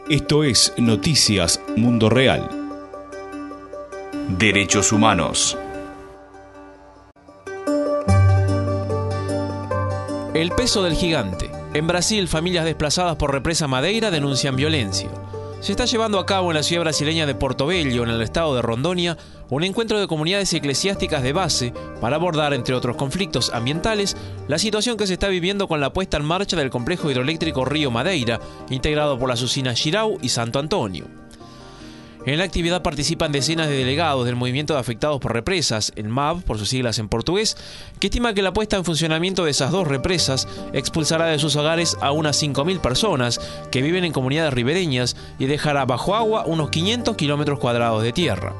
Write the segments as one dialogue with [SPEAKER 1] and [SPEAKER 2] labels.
[SPEAKER 1] Esto es Noticias Mundo Real. Derechos humanos.
[SPEAKER 2] El peso del gigante. En Brasil, familias desplazadas por represa Madeira denuncian violencia. Se está llevando a cabo en la ciudad brasileña de Porto Velho, en el estado de Rondônia, un encuentro de comunidades eclesiásticas de base para abordar, entre otros conflictos ambientales, la situación que se está viviendo con la puesta en marcha del complejo hidroeléctrico Río Madeira, integrado por las usinas Jirau y Santo Antônio. En la actividad participan decenas de delegados del movimiento de afectados por represas, el MAV, por sus siglas en portugués, que estima que la puesta en funcionamiento de esas dos represas expulsará de sus hogares a unas 5.000 personas que viven en comunidades ribereñas y dejará bajo agua unos 500 kilómetros cuadrados de tierra.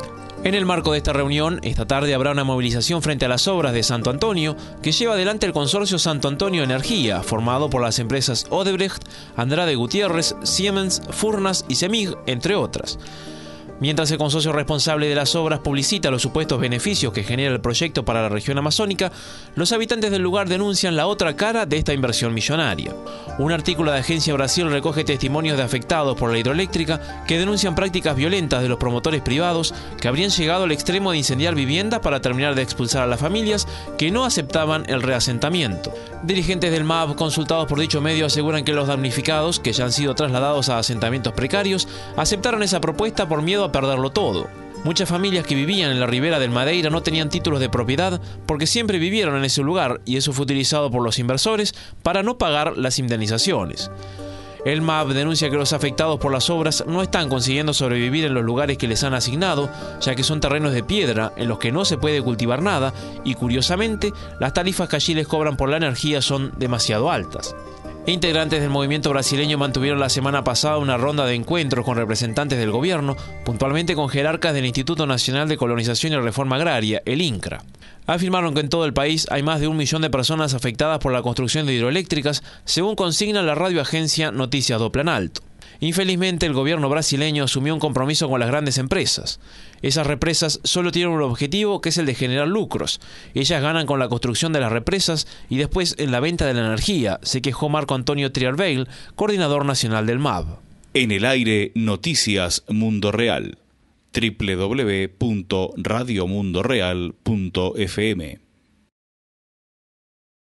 [SPEAKER 2] En el marco de esta reunión, esta tarde habrá una movilización frente a las obras de Santo Antônio que lleva adelante el consorcio Santo Antônio Energía, formado por las empresas Odebrecht, Andrade Gutiérrez, Siemens, Furnas y Semig, entre otras. Mientras el consorcio responsable de las obras publicita los supuestos beneficios que genera el proyecto para la región amazónica, los habitantes del lugar denuncian la otra cara de esta inversión millonaria. Un artículo de Agencia Brasil recoge testimonios de afectados por la hidroeléctrica que denuncian prácticas violentas de los promotores privados que habrían llegado al extremo de incendiar viviendas para terminar de expulsar a las familias que no aceptaban el reasentamiento. Dirigentes del MAV consultados por dicho medio aseguran que los damnificados, que ya han sido trasladados a asentamientos precarios, aceptaron esa propuesta por miedo a perderlo todo. Muchas familias que vivían en la ribera del Madeira no tenían títulos de propiedad porque siempre vivieron en ese lugar y eso fue utilizado por los inversores para no pagar las indemnizaciones. El MAV denuncia que los afectados por las obras no están consiguiendo sobrevivir en los lugares que les han asignado, ya que son terrenos de piedra en los que no se puede cultivar nada y, curiosamente, las tarifas que allí les cobran por la energía son demasiado altas. Integrantes del movimiento brasileño mantuvieron la semana pasada una ronda de encuentros con representantes del gobierno, puntualmente con jerarcas del Instituto Nacional de Colonización y Reforma Agraria, el INCRA. Afirmaron que en todo el país hay más de 1 millón de personas afectadas por la construcción de hidroeléctricas, según consigna la radioagencia Noticias do Planalto. Infelizmente, el gobierno brasileño asumió un compromiso con las grandes empresas. Esas represas solo tienen un objetivo, que es el de generar lucros. Ellas ganan con la construcción de las represas y después en la venta de la energía, se quejó Marco Antonio Triarveil, coordinador nacional del MAV.
[SPEAKER 1] En el aire, Noticias Mundo Real. www.radiomundoreal.fm